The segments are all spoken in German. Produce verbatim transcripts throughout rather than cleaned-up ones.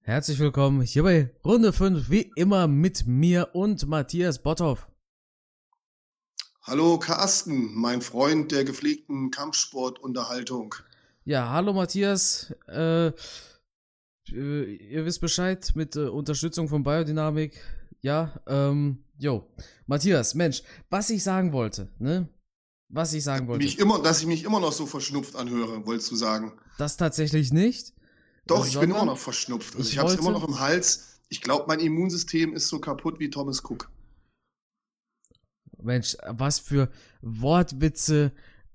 Herzlich willkommen hier bei Runde fünf, wie immer mit mir und Matthias Botthoff. Hallo Carsten, mein Freund der gepflegten Kampfsportunterhaltung. Ja, hallo Matthias, äh, äh, ihr wisst Bescheid mit äh, Unterstützung von Biodynamik. Ja, ähm, jo, Matthias, Mensch, was ich sagen wollte, ne? Was ich sagen wollte. Mich immer, dass ich mich immer noch so verschnupft anhöre, wolltest du sagen? Das tatsächlich nicht. Doch, ich bin immer sondern noch verschnupft. Also ich ich habe es wollte- immer noch im Hals. Ich glaube, mein Immunsystem ist so kaputt wie Thomas Cook. Mensch, was für Wortwitze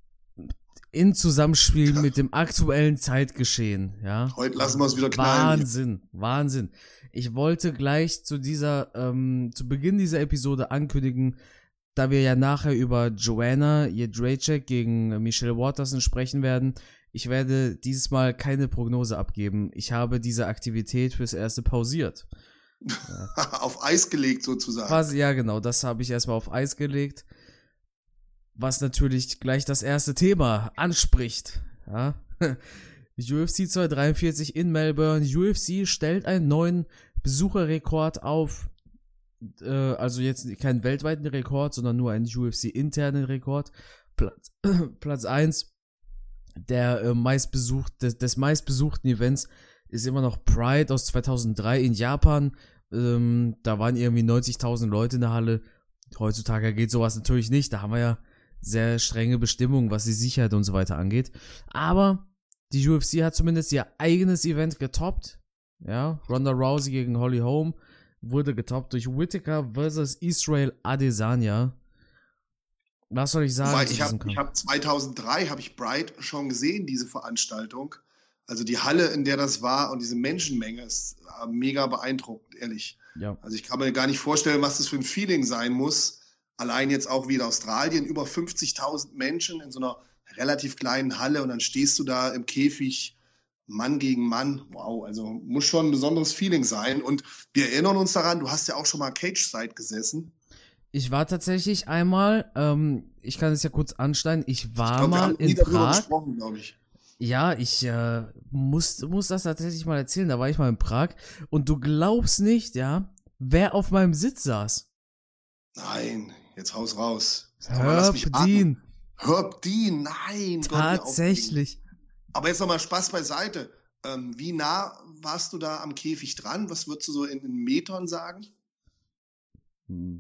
in Zusammenspiel mit dem aktuellen Zeitgeschehen, ja? Heute lassen wir es wieder knallen. Wahnsinn, Wahnsinn. Ich wollte gleich zu dieser, ähm, zu Beginn dieser Episode ankündigen, da wir ja nachher über Joanna Jędrzejczyk gegen Michelle Waterson sprechen werden. Ich werde dieses Mal keine Prognose abgeben. Ich habe diese Aktivität fürs Erste pausiert. Auf Eis gelegt sozusagen. Quasi, ja genau, das habe ich erstmal auf Eis gelegt. Was natürlich gleich das erste Thema anspricht. Ja? U F C zweihundertdreiundvierzig in Melbourne. U F C stellt einen neuen Besucherrekord auf. Äh, also jetzt keinen weltweiten Rekord, sondern nur einen U F C-internen Rekord. Platz, Platz eins der äh, meistbesucht, des, des meistbesuchten Events ist immer noch Pride aus zweitausenddrei in Japan. Ähm, da waren irgendwie neunzigtausend Leute in der Halle. Heutzutage geht sowas natürlich nicht. Da haben wir ja sehr strenge Bestimmungen, was die Sicherheit und so weiter angeht. Aber die U F C hat zumindest ihr eigenes Event getoppt. Ja, Ronda Rousey gegen Holly Holm wurde getoppt durch Whittaker versus Israel Adesanya. Was soll ich sagen? Weil zu ich diesem habe Kampf? hab zweitausenddrei habe ich Bright schon gesehen, diese Veranstaltung. Also die Halle, in der das war und diese Menschenmenge ist äh, mega beeindruckend, ehrlich. Ja. Also ich kann mir gar nicht vorstellen, was das für ein Feeling sein muss. Allein jetzt auch wie in Australien, über fünfzigtausend Menschen in so einer relativ kleinen Halle und dann stehst du da im Käfig, Mann gegen Mann. Wow, also muss schon ein besonderes Feeling sein. Und wir erinnern uns daran, du hast ja auch schon mal Cage-Side gesessen. Ich war tatsächlich einmal, ähm, ich kann es ja kurz anschneiden, ich war Ich glaub, wir mal haben nie in darüber Prag. gesprochen, glaube ich. Ja, ich äh, muss, muss das tatsächlich mal erzählen. Da war ich mal in Prag und du glaubst nicht, ja, wer auf meinem Sitz saß. Nein, jetzt haus raus. Sag mal, lass mich Herb raten. Dean. Herb Dean, nein. Gott, wie aufregend. Tatsächlich. Aber jetzt nochmal Spaß beiseite. Ähm, wie nah warst du da am Käfig dran? Was würdest du so in, in Metern sagen? Hm,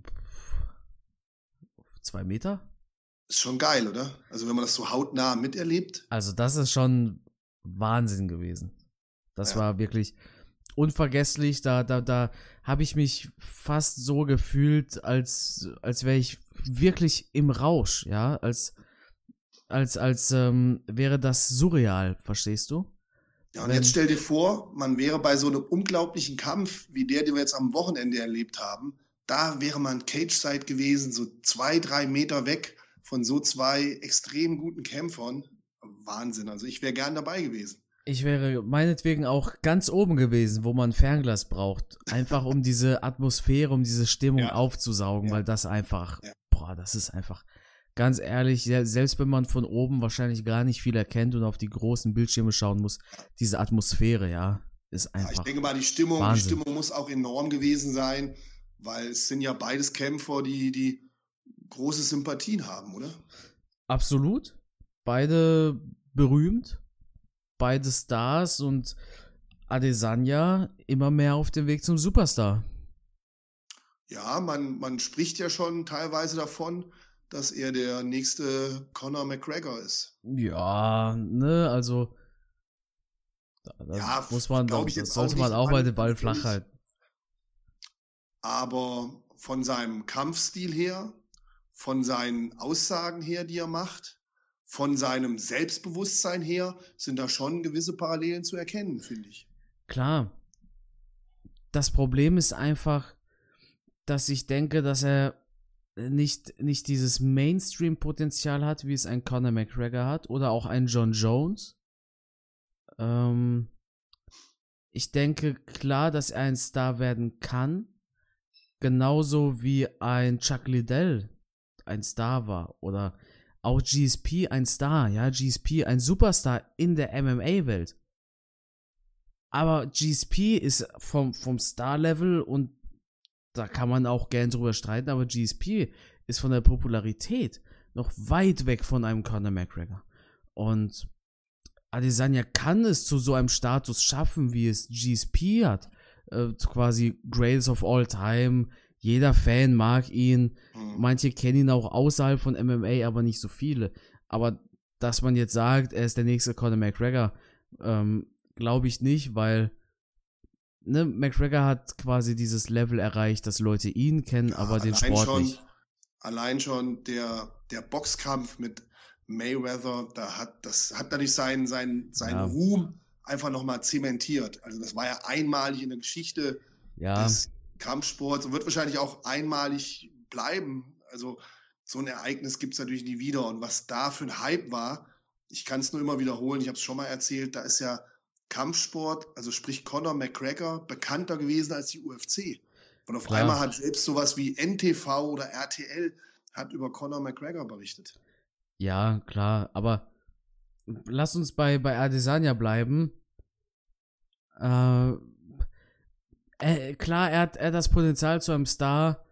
Zwei Meter? Ist schon geil, oder? Also wenn man das so hautnah miterlebt. Also das ist schon Wahnsinn gewesen. Das Ja. war wirklich unvergesslich. Da, da, da habe ich mich fast so gefühlt, als, als wäre ich wirklich im Rausch, ja, als, als, als ähm, wäre das surreal, verstehst du? Ja, und Wenn- jetzt stell dir vor, man wäre bei so einem unglaublichen Kampf, wie der, den wir jetzt am Wochenende erlebt haben, da wäre man Cage-Side gewesen, so zwei, drei Meter weg von so zwei extrem guten Kämpfern. Wahnsinn, also ich wäre gern dabei gewesen. Ich wäre meinetwegen auch ganz oben gewesen, wo man Fernglas braucht. Einfach um diese Atmosphäre, um diese Stimmung Ja. aufzusaugen, Ja. weil das einfach, Ja. boah, das ist einfach, ganz ehrlich, se- selbst wenn man von oben wahrscheinlich gar nicht viel erkennt und auf die großen Bildschirme schauen muss, diese Atmosphäre, ja, ist Ja, ich einfach. denke mal, die Stimmung, die Wahnsinn. Stimmung muss auch enorm gewesen sein, weil es sind ja beides Kämpfer, die, die große Sympathien haben, oder? Absolut. Beide berühmt, beide Stars und Adesanya immer mehr auf dem Weg zum Superstar. Ja, man, man spricht ja schon teilweise davon, dass er der nächste Conor McGregor ist. Ja, ne, also da, da Ja, muss man, glaub das ich jetzt sollte auch man nicht, auch mal Mann, den Ball ganz flach ehrlich. halten. Aber von seinem Kampfstil her, von seinen Aussagen her, die er macht, von seinem Selbstbewusstsein her, sind da schon gewisse Parallelen zu erkennen, finde ich. Klar. Das Problem ist einfach, dass ich denke, dass er nicht, nicht dieses Mainstream-Potenzial hat, wie es ein Conor McGregor hat oder auch ein John Jones. Ähm, ich denke klar, dass er ein Star werden kann, genauso wie ein Chuck Liddell ein Star war oder auch G S P ein Star, ja, G S P ein Superstar in der M M A-Welt. Aber G S P ist vom, vom Star-Level und da kann man auch gern drüber streiten, aber G S P ist von der Popularität noch weit weg von einem Conor McGregor. Und Adesanya kann es zu so einem Status schaffen, wie es G S P hat. Äh, quasi Greatest of All Time. Jeder Fan mag ihn. Mhm. Manche kennen ihn auch außerhalb von M M A, aber nicht so viele. Aber dass man jetzt sagt, er ist der nächste Conor McGregor, ähm, glaube ich nicht, weil ne, McGregor hat quasi dieses Level erreicht, dass Leute ihn kennen, Ja, aber den allein Sport schon, nicht. Allein schon der, der Boxkampf mit Mayweather, da hat, das hat natürlich seinen, seinen, seinen Ja. Ruhm einfach nochmal zementiert. Also das war ja einmalig in der Geschichte Ja, des Kampfsports und wird wahrscheinlich auch einmalig bleiben. Also so ein Ereignis gibt es natürlich nie wieder. Und was da für ein Hype war, ich kann es nur immer wiederholen, ich habe es schon mal erzählt, da ist ja Kampfsport, also sprich Conor McGregor, bekannter gewesen als die U F C. Und auf Klar. einmal hat selbst sowas wie N T V oder R T L hat über Conor McGregor berichtet. ja, klar, aber lass uns bei, bei Adesanya bleiben. Äh, äh, klar, er hat, er hat das Potenzial zu einem Star.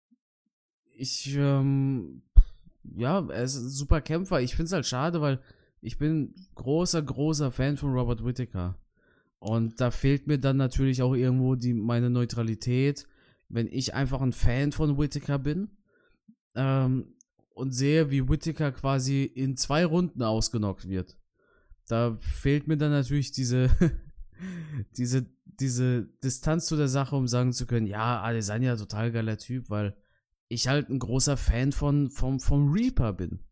Ich, ähm, ja, er ist ein super Kämpfer. Ich finde es halt schade, weil ich bin großer, großer Fan von Robert Whittaker. Und da fehlt mir dann natürlich auch irgendwo die, meine Neutralität, wenn ich einfach ein Fan von Whittaker bin ähm, und sehe, wie Whittaker quasi in zwei Runden ausgenockt wird. Da fehlt mir dann natürlich diese, diese, diese Distanz zu der Sache, um sagen zu können, ja, Adesanya, total geiler Typ, weil ich halt ein großer Fan von, vom, vom Reaper bin.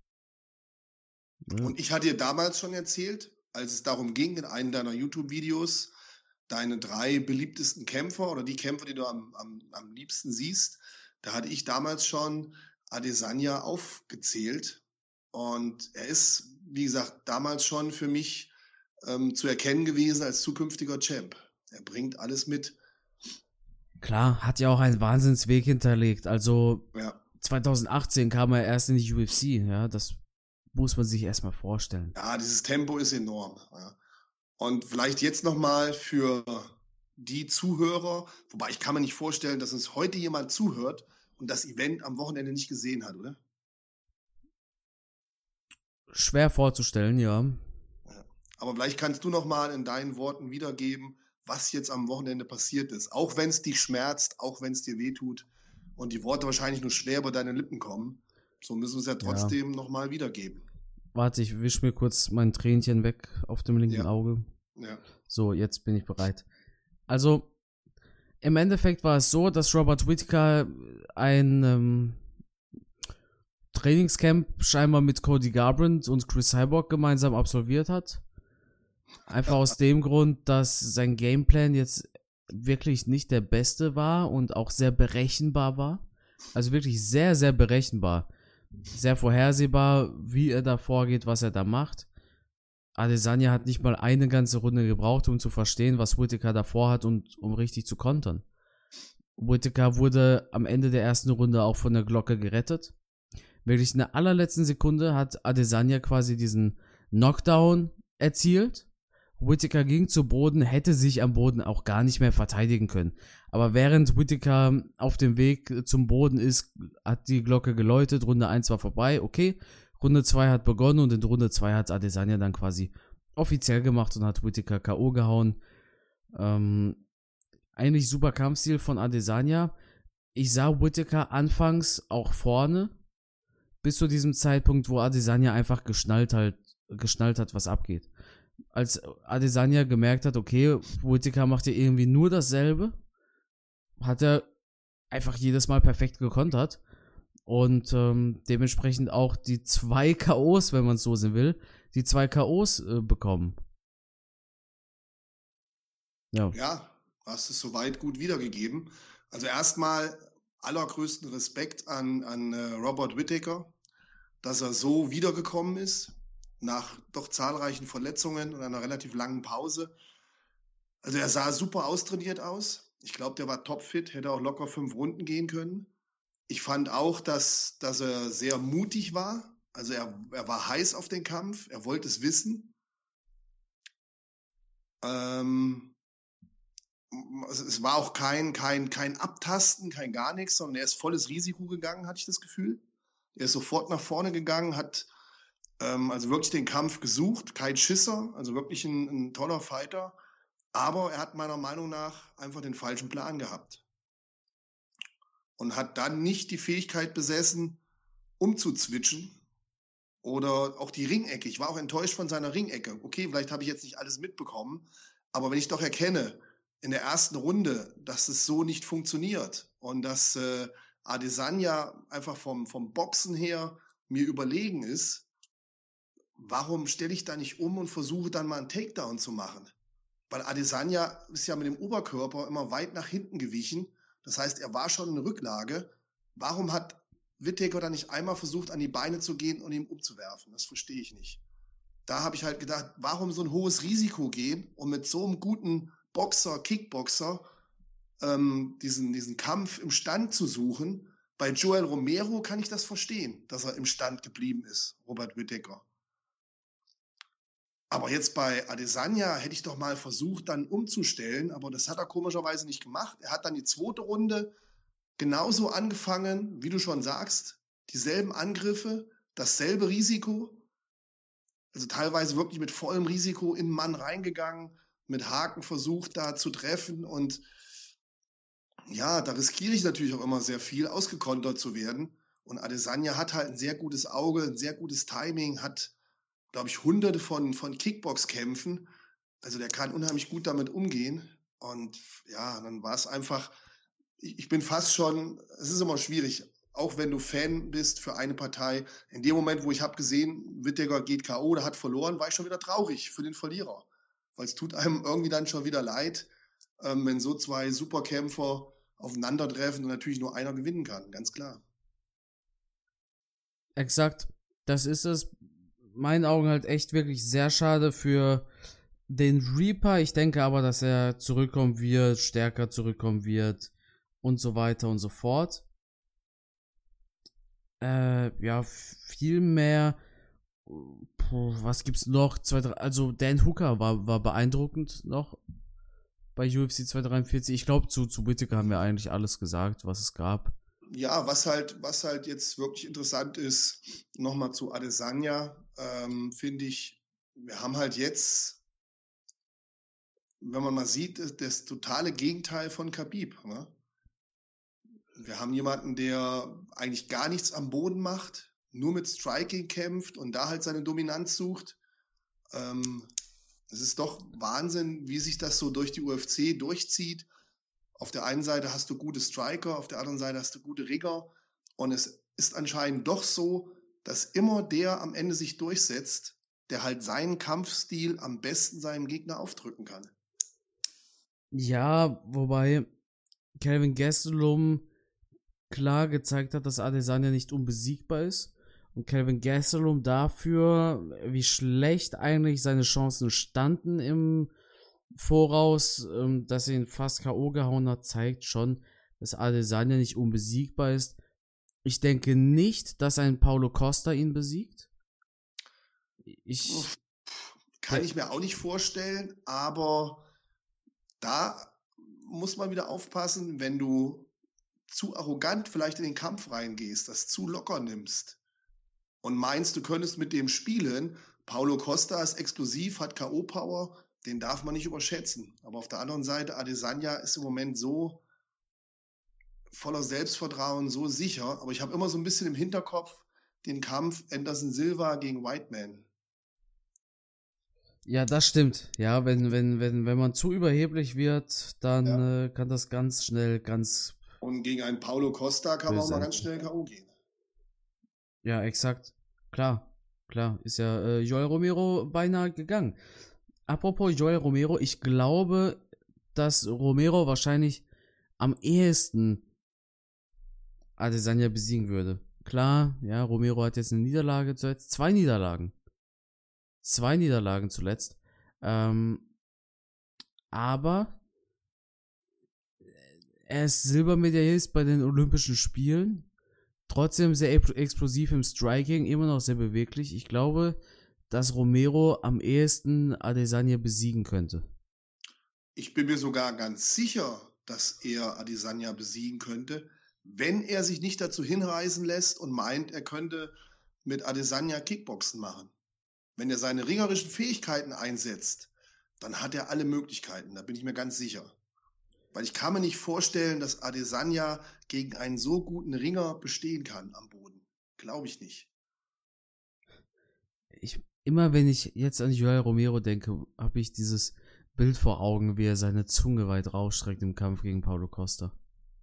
Ja. Und ich hatte dir damals schon erzählt, als es darum ging, in einem deiner YouTube-Videos, deine drei beliebtesten Kämpfer oder die Kämpfer, die du am, am, am liebsten siehst, da hatte ich damals schon Adesanya aufgezählt. Und er ist, wie gesagt, damals schon für mich ähm, zu erkennen gewesen als zukünftiger Champ. Er bringt alles mit. Klar, hat ja auch einen Wahnsinnsweg hinterlegt. Also Ja, zwanzig achtzehn kam er erst in die U F C, ja, das muss man sich erstmal vorstellen. ja dieses Tempo ist enorm. Ja. Und vielleicht jetzt nochmal für die Zuhörer, wobei ich kann mir nicht vorstellen, dass uns heute jemand zuhört und das Event am Wochenende nicht gesehen hat, oder? Schwer vorzustellen, ja. Aber vielleicht kannst du nochmal in deinen Worten wiedergeben, was jetzt am Wochenende passiert ist. Auch wenn es dich schmerzt, auch wenn es dir wehtut und die Worte wahrscheinlich nur schwer über deine Lippen kommen, so müssen wir es ja trotzdem ja. nochmal wiedergeben. Warte, ich wisch mir kurz mein Tränchen weg auf dem linken Ja. Auge. Ja. So, jetzt bin ich bereit. Also, im Endeffekt war es so, dass Robert Whittaker ein ähm, Trainingscamp scheinbar mit Cody Garbrandt und Chris Cyborg gemeinsam absolviert hat. Einfach aus dem Grund, dass sein Gameplan jetzt wirklich nicht der beste war und auch sehr berechenbar war. Also wirklich sehr, sehr berechenbar. Sehr vorhersehbar, wie er da vorgeht, was er da macht. Adesanya hat nicht mal eine ganze Runde gebraucht, um zu verstehen, was Whittaker davor hat und um richtig zu kontern. Whittaker wurde am Ende der ersten Runde auch von der Glocke gerettet. Wirklich in der allerletzten Sekunde hat Adesanya quasi diesen Knockdown erzielt. Whittaker ging zu Boden, hätte sich am Boden auch gar nicht mehr verteidigen können. Aber während Whittaker auf dem Weg zum Boden ist, hat die Glocke geläutet, Runde eins war vorbei, okay. Runde zwei hat begonnen und in Runde zwei hat Adesanya dann quasi offiziell gemacht und hat Whittaker K O gehauen. Ähm, eigentlich super Kampfstil von Adesanya. Ich sah Whittaker anfangs auch vorne, bis zu diesem Zeitpunkt, wo Adesanya einfach geschnallt, halt, geschnallt hat, was abgeht. Als Adesanya gemerkt hat, okay, Whittaker macht ja irgendwie nur dasselbe, hat er einfach jedes Mal perfekt gekontert und ähm, dementsprechend auch die zwei K Os, wenn man es so sehen will, die zwei K Os äh, bekommen. Ja. Ja, hast es soweit gut wiedergegeben. Also erstmal allergrößten Respekt an, an äh, Robert Whittaker, dass er so wiedergekommen ist, nach doch zahlreichen Verletzungen und einer relativ langen Pause. Also er sah super austrainiert aus. Ich glaube, der war topfit, hätte auch locker fünf Runden gehen können. Ich fand auch, dass, dass er sehr mutig war. Also er, er war heiß auf den Kampf, er wollte es wissen. Ähm, also es war auch kein, kein, kein Abtasten, kein gar nichts, sondern er ist volles Risiko gegangen, hatte ich das Gefühl. Er ist sofort nach vorne gegangen, hat ähm, also wirklich den Kampf gesucht, kein Schisser, also wirklich ein, ein toller Fighter. Aber er hat meiner Meinung nach einfach den falschen Plan gehabt. Und hat dann nicht die Fähigkeit besessen, umzuzwitschen oder auch die Ringecke. Ich war auch enttäuscht von seiner Ringecke. Okay, vielleicht habe ich jetzt nicht alles mitbekommen, aber wenn ich doch erkenne in der ersten Runde, dass es so nicht funktioniert und dass äh, Adesanya einfach vom, vom Boxen her mir überlegen ist, warum stelle ich da nicht um und versuche dann mal einen Takedown zu machen? Weil Adesanya ist ja mit dem Oberkörper immer weit nach hinten gewichen. Das heißt, er war schon in Rücklage. Warum hat Whittaker dann nicht einmal versucht, an die Beine zu gehen und ihn umzuwerfen? Das verstehe ich nicht. Da habe ich halt gedacht, warum so ein hohes Risiko gehen und mit so einem guten Boxer, Kickboxer, ähm, diesen, diesen Kampf im Stand zu suchen. Bei Joel Romero kann ich das verstehen, dass er im Stand geblieben ist, Robert Whittaker. Aber jetzt bei Adesanya hätte ich doch mal versucht, dann umzustellen, aber das hat er komischerweise nicht gemacht. Er hat dann die zweite Runde genauso angefangen, wie du schon sagst, dieselben Angriffe, dasselbe Risiko, also teilweise wirklich mit vollem Risiko in den Mann reingegangen, mit Haken versucht da zu treffen und ja, da riskiere ich natürlich auch immer sehr viel, ausgekontert zu werden. Und Adesanya hat halt ein sehr gutes Auge, ein sehr gutes Timing, hat, glaube ich, hunderte von, von Kickbox-Kämpfen. Also der kann unheimlich gut damit umgehen. Und ja, dann war es einfach, ich, ich bin fast schon, es ist immer schwierig, auch wenn du Fan bist für eine Partei. In dem Moment, wo ich habe gesehen, Whittaker geht K O oder hat verloren, war ich schon wieder traurig für den Verlierer. Weil es tut einem irgendwie dann schon wieder leid, ähm, wenn so zwei Superkämpfer aufeinandertreffen und natürlich nur einer gewinnen kann, ganz klar. Exakt, das ist es. In meinen Augen halt echt wirklich sehr schade für den Reaper. Ich denke aber, dass er zurückkommen wird, stärker zurückkommen wird und so weiter und so fort. Äh, ja, viel mehr. Puh, was gibt's noch? Zwei, drei, also Dan Hooker war, war beeindruckend noch bei U F C zweihundertdreiundvierzig. Ich glaube, zu, zu Whittaker haben wir eigentlich alles gesagt, was es gab. Ja, was halt, was halt jetzt wirklich interessant ist, nochmal zu Adesanya, ähm, finde ich, wir haben halt jetzt, wenn man mal sieht, das, das totale Gegenteil von Khabib. Ne? Wir haben jemanden, der eigentlich gar nichts am Boden macht, nur mit Striking kämpft und da halt seine Dominanz sucht. Ähm, es ist doch Wahnsinn, wie sich das so durch die U F C durchzieht. Auf der einen Seite hast du gute Striker, auf der anderen Seite hast du gute Rigger. Und es ist anscheinend doch so, dass immer der am Ende sich durchsetzt, der halt seinen Kampfstil am besten seinem Gegner aufdrücken kann. Ja, wobei Kelvin Gastelum klar gezeigt hat, dass Adesanya nicht unbesiegbar ist. Und Kelvin Gastelum dafür, wie schlecht eigentlich seine Chancen standen im Voraus, ähm, dass er ihn fast K O gehauen hat, zeigt schon, dass Adesanya nicht unbesiegbar ist. Ich denke nicht, dass ein Paulo Costa ihn besiegt. Ich kann ich mir auch nicht vorstellen, aber da muss man wieder aufpassen, wenn du zu arrogant vielleicht in den Kampf reingehst, das zu locker nimmst und meinst, du könntest mit dem spielen. Paulo Costa ist explosiv, hat K O-Power, den darf man nicht überschätzen. Aber auf der anderen Seite, Adesanya ist im Moment so voller Selbstvertrauen, so sicher. Aber ich habe immer so ein bisschen im Hinterkopf den Kampf Anderson Silva gegen Whiteman. Ja, das stimmt. Ja, wenn, wenn, wenn, wenn man zu überheblich wird, dann ja. äh, kann das ganz schnell ganz... Und gegen einen Paulo Costa kann man auch mal ganz schnell K O gehen. Ja, exakt. Klar, klar. Ist ja äh, Joel Romero beinahe gegangen. Apropos Joel Romero, ich glaube, dass Romero wahrscheinlich am ehesten Adesanya besiegen würde. Klar, ja, Romero hat jetzt eine Niederlage zuletzt. Zwei Niederlagen. Zwei Niederlagen zuletzt. Ähm, aber er ist Silbermedaillist bei den Olympischen Spielen. Trotzdem sehr explosiv im Striking, immer noch sehr beweglich. Ich glaube, dass Romero am ehesten Adesanya besiegen könnte. Ich bin mir sogar ganz sicher, dass er Adesanya besiegen könnte, wenn er sich nicht dazu hinreißen lässt und meint, er könnte mit Adesanya Kickboxen machen. Wenn er seine ringerischen Fähigkeiten einsetzt, dann hat er alle Möglichkeiten, da bin ich mir ganz sicher. Weil ich kann mir nicht vorstellen, dass Adesanya gegen einen so guten Ringer bestehen kann am Boden. Glaube ich nicht. Ich, immer wenn ich jetzt an Joel Romero denke, habe ich dieses Bild vor Augen, wie er seine Zunge weit rausstreckt im Kampf gegen Paulo Costa.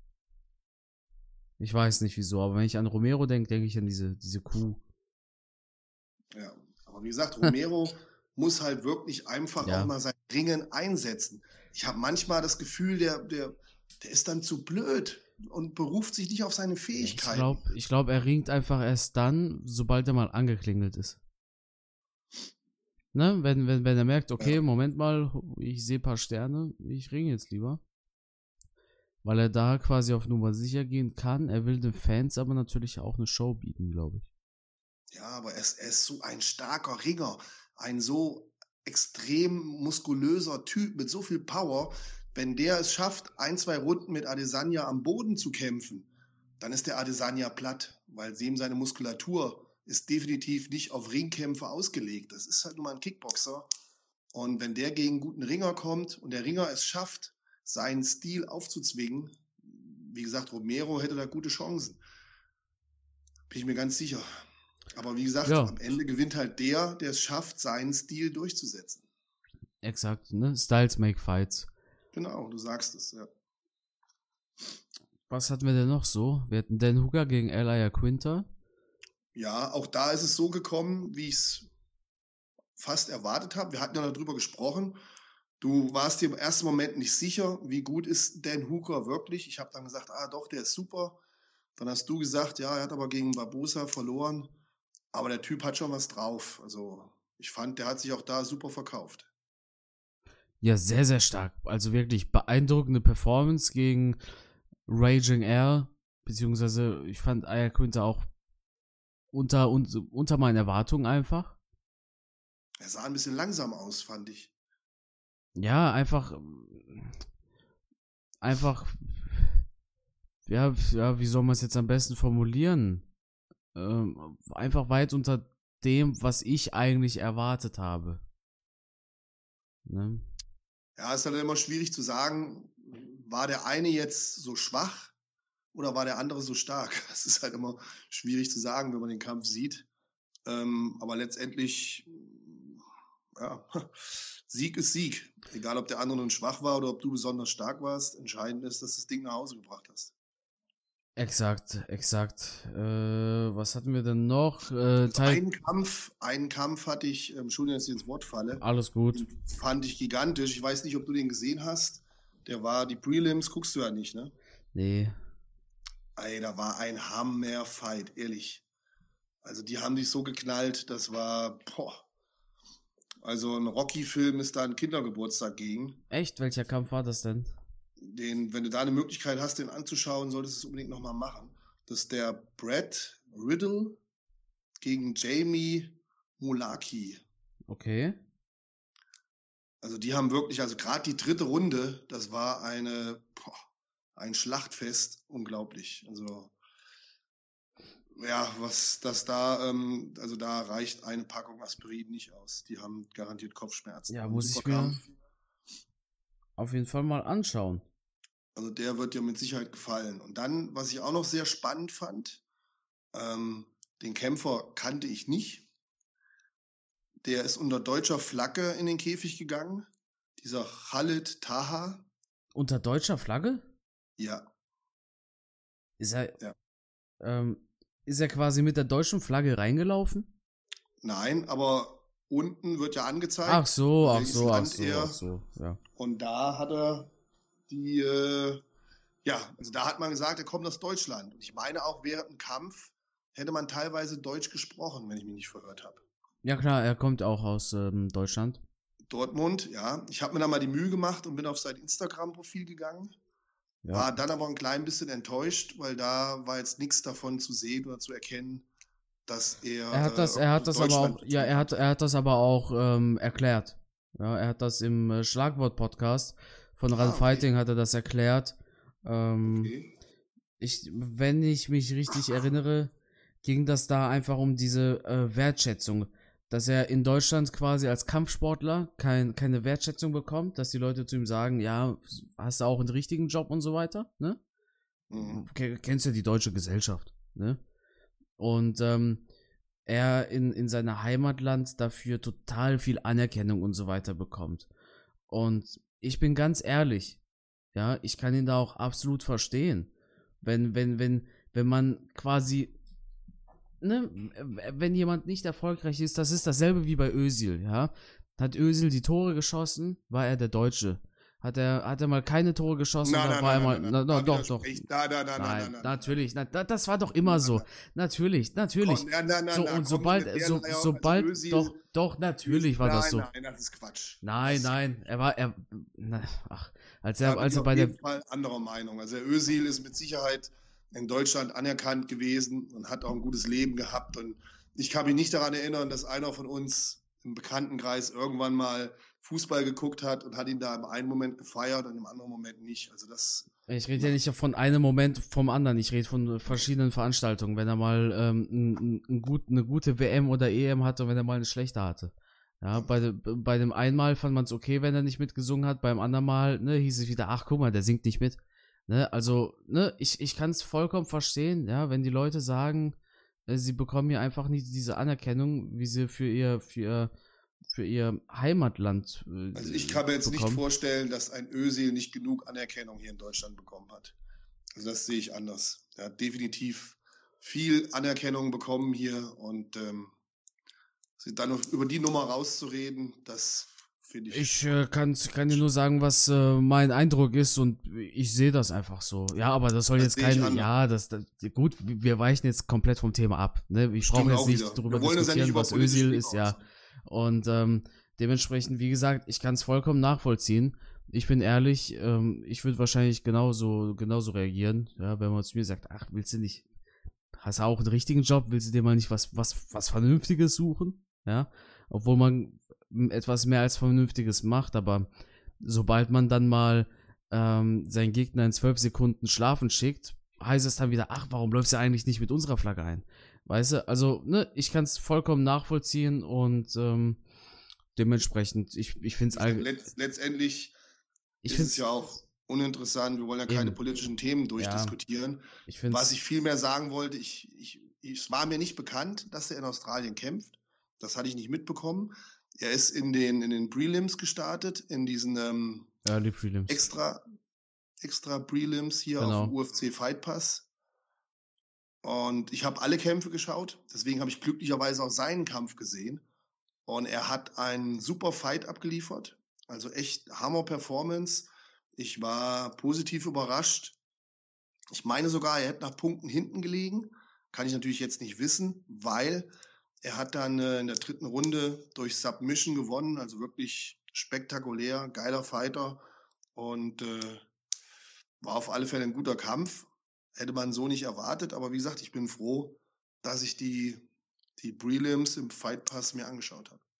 Ich weiß nicht wieso, aber wenn ich an Romero denke, denke ich an diese, diese Kuh. Ja, aber wie gesagt, Romero muss halt wirklich einfach Ja. auch mal sein Ringen einsetzen. Ich habe manchmal das Gefühl, der, der, der ist dann zu blöd und beruft sich nicht auf seine Ich Fähigkeiten. glaube, ich glaub, er ringt einfach erst dann, sobald er mal angeklingelt ist. Ne? Wenn, wenn, wenn er merkt, okay, Ja. Moment mal, ich sehe ein paar Sterne, ich ringe jetzt lieber. Weil er da quasi auf Nummer sicher gehen kann. Er will den Fans aber natürlich auch eine Show bieten, glaube ich. Ja, aber er ist, er ist so ein starker Ringer, ein so extrem muskulöser Typ mit so viel Power. Wenn der es schafft, ein, zwei Runden mit Adesanya am Boden zu kämpfen, dann ist der Adesanya platt, weil ihm seine Muskulatur ist definitiv nicht auf Ringkämpfe ausgelegt. Das ist halt nur mal ein Kickboxer. Und wenn der gegen einen guten Ringer kommt und der Ringer es schafft, seinen Stil aufzuzwingen, wie gesagt, Romero hätte da gute Chancen. Bin ich mir ganz sicher. Aber wie gesagt, Ja. am Ende gewinnt halt der, der es schafft, seinen Stil durchzusetzen. Exakt, ne? Styles make fights. Genau, du sagst es, ja. Was hatten wir denn noch so? Wir hatten Dan Hooker gegen Elia Quinter. Ja, auch da ist es so gekommen, wie ich es fast erwartet habe. Wir hatten ja darüber gesprochen. Du warst dir im ersten Moment nicht sicher, wie gut ist Dan Hooker wirklich. Ich habe dann gesagt, ah doch, der ist super. Dann hast du gesagt, ja, er hat aber gegen Barbosa verloren. Aber der Typ hat schon was drauf. Also ich fand, der hat sich auch da super verkauft. Ja, sehr, sehr stark. Also wirklich beeindruckende Performance gegen Raging Air. Beziehungsweise ich fand Elia Quinter auch unter, un, unter meinen Erwartungen einfach. Er sah ein bisschen langsam aus, fand ich. Ja, einfach, einfach, ja, ja, wie soll man es jetzt am besten formulieren? Ähm, einfach weit unter dem, was ich eigentlich erwartet habe. Ne? Ja, ist halt immer schwierig zu sagen, war der eine jetzt so schwach oder war der andere so stark? Das ist halt immer schwierig zu sagen, wenn man den Kampf sieht. Ähm, aber letztendlich, ja, Sieg ist Sieg. Egal, ob der andere nun schwach war oder ob du besonders stark warst. Entscheidend ist, dass du das Ding nach Hause gebracht hast. Exakt, exakt. Äh, was hatten wir denn noch? Äh, Also einen Kampf, einen Kampf hatte ich, ähm, Entschuldigung, dass ich ins Wort falle. Alles gut. Den fand ich gigantisch. Ich weiß nicht, ob du den gesehen hast. Der war, die Prelims guckst du ja nicht, ne? Nee. Ey, da war ein Hammer-Fight, ehrlich. Also die haben dich so geknallt, das war, boah. Also ein Rocky-Film ist da ein Kindergeburtstag gegen. Echt? Welcher Kampf war das denn? Den, wenn du da eine Möglichkeit hast, den anzuschauen, solltest du es unbedingt nochmal machen. Das ist der Brad Riddle gegen Jamie Mulaki. Okay. Also die haben wirklich, also gerade die dritte Runde, das war eine, boah, ein Schlachtfest, unglaublich. Also ja, was das da, ähm, also da reicht eine Packung Aspirin nicht aus. Die haben garantiert Kopfschmerzen. Ja, Ein muss ich super mir Kampf. auf jeden Fall mal anschauen. Also der wird dir mit Sicherheit gefallen. Und dann, was ich auch noch sehr spannend fand, ähm, den Kämpfer kannte ich nicht. Der ist unter deutscher Flagge in den Käfig gegangen. Dieser Khalid Taha. Unter deutscher Flagge? Ja, Ist er, Ja. ähm, ist er quasi mit der deutschen Flagge reingelaufen? nein, aber unten wird ja angezeigt. Ach so, ach welches so, ach Land so, er- ach so, ja. Und da hat er die, äh, ja, also da hat man gesagt, er kommt aus Deutschland. Und ich meine auch während dem Kampf hätte man teilweise Deutsch gesprochen, wenn ich mich nicht verhört habe. Ja klar, er kommt auch aus ähm, Deutschland. Dortmund, ja. Ich habe mir da mal die Mühe gemacht und bin auf sein Instagram-Profil gegangen. Ja. War dann aber ein klein bisschen enttäuscht, weil da war jetzt nichts davon zu sehen oder zu erkennen, dass er. Er hat das, äh, er hat das aber Deutschland auch, ja, er hat, er hat das aber auch ähm, erklärt. Ja, er hat das im äh, Schlagwort-Podcast Von Run Ah, okay. Fighting hat er das erklärt. Ähm, Okay. ich, wenn ich mich richtig erinnere, ging das da einfach um diese äh, Wertschätzung, dass er in Deutschland quasi als Kampfsportler kein, keine Wertschätzung bekommt, dass die Leute zu ihm sagen, ja, hast du auch einen richtigen Job und so weiter, ne? Mhm. Ken- Kennst ja die deutsche Gesellschaft, ne? Und ähm, er in, in seiner Heimatland dafür total viel Anerkennung und so weiter bekommt. Und ich bin ganz ehrlich, ja, ich kann ihn da auch absolut verstehen. Wenn, wenn, wenn, wenn man quasi, ne, wenn jemand nicht erfolgreich ist, das ist dasselbe wie bei Özil, ja. Hat Özil die Tore geschossen, war er der Deutsche. Hat er, hat er mal keine Tore geschossen, Nein, da nein, war er nein, mal, nein, na, nein. na, Da doch, doch. widerspricht. Da, da, da, Nein, nein, nein, nein. natürlich, na, da, das war doch immer so. Nein, Natürlich, natürlich. Nein, nein, nein, So, nein, und komm sobald, mit der so, Leier, also sobald, Özil- doch, doch, natürlich war das so. Nein, nein, das ist Quatsch. Nein, Das- nein, er war, er, na, ach, als Da er, bin als ich er auf bei der, jeden Fall anderer Meinung. Also der Özil ist mit Sicherheit in Deutschland anerkannt gewesen und hat auch ein gutes Leben gehabt. Und ich kann mich nicht daran erinnern, dass einer von uns im Bekanntenkreis irgendwann mal Fußball geguckt hat und hat ihn da im einen Moment gefeiert und im anderen Moment nicht. Also das. ich rede ja nicht von einem Moment vom anderen, ich rede von verschiedenen Veranstaltungen, wenn er mal ähm, ein, ein gut, eine gute W M oder E M hatte und wenn er mal eine schlechte hatte. Ja, bei, de, bei dem einmal fand man es okay, wenn er nicht mitgesungen hat, beim anderen Mal, ne, hieß es wieder, ach guck mal, der singt nicht mit. Ne, also, ne, ich, ich kann es vollkommen verstehen, ja, wenn die Leute sagen, äh, sie bekommen hier einfach nicht diese Anerkennung, wie sie für ihr, für ihr, für ihr Heimatland äh, Also ich kann mir jetzt bekommen. nicht vorstellen, dass ein Özil nicht genug Anerkennung hier in Deutschland bekommen hat. Also das sehe ich anders. Er hat definitiv viel Anerkennung bekommen hier und ähm, dann noch über die Nummer rauszureden, das finde ich. Ich äh, kann, kann dir nur sagen, was äh, mein Eindruck ist und ich sehe das einfach so. Ja, aber das soll Das jetzt sehe ich keine, anders. ja, das, das, gut, wir weichen jetzt komplett vom Thema ab. Ne? Ich Stimmt brauche jetzt auch nicht wieder. darüber Wir wollen uns ja diskutieren, nicht über was politische Özil Dinge ist, ja. äußern. Und ähm, dementsprechend, wie gesagt, ich kann es vollkommen nachvollziehen. Ich bin ehrlich, ähm, ich würde wahrscheinlich genauso, genauso reagieren, ja, wenn man zu mir sagt, ach, willst du nicht, hast du auch einen richtigen Job, willst du dir mal nicht was, was, was Vernünftiges suchen, ja, obwohl man etwas mehr als Vernünftiges macht, aber sobald man dann mal ähm, seinen Gegner in zwölf Sekunden schlafen schickt, heißt es dann wieder, ach, warum läufst du eigentlich nicht mit unserer Flagge ein? Weißt du, also, ne, ich kann es vollkommen nachvollziehen und ähm, dementsprechend, ich, ich finde es allgemein. Letz, letztendlich Ich ist finde es ja auch uninteressant. Wir wollen ja keine Eben. politischen Themen durchdiskutieren. ich find's, Was ich vielmehr sagen wollte, ich, ich, ich, es war mir nicht bekannt, dass er in Australien kämpft. Das hatte ich nicht mitbekommen. Er ist in den, in den Prelims gestartet, in diesen ähm, Early Prelims. extra, extra Prelims hier Genau. auf dem U F C Fight Pass. Und ich habe alle Kämpfe geschaut. Deswegen habe ich glücklicherweise auch seinen Kampf gesehen. Und er hat einen super Fight abgeliefert. Also echt Hammer-Performance. Ich war positiv überrascht. Ich meine sogar, er hätte nach Punkten hinten gelegen. Kann ich natürlich jetzt nicht wissen, weil er hat dann äh, in der dritten Runde durch Submission gewonnen. Also wirklich spektakulär, geiler Fighter. Und äh, war auf alle Fälle ein guter Kampf. Hätte man so nicht erwartet. Aber wie gesagt, ich bin froh, dass ich die, die Prelims im Fight Pass mir angeschaut habe.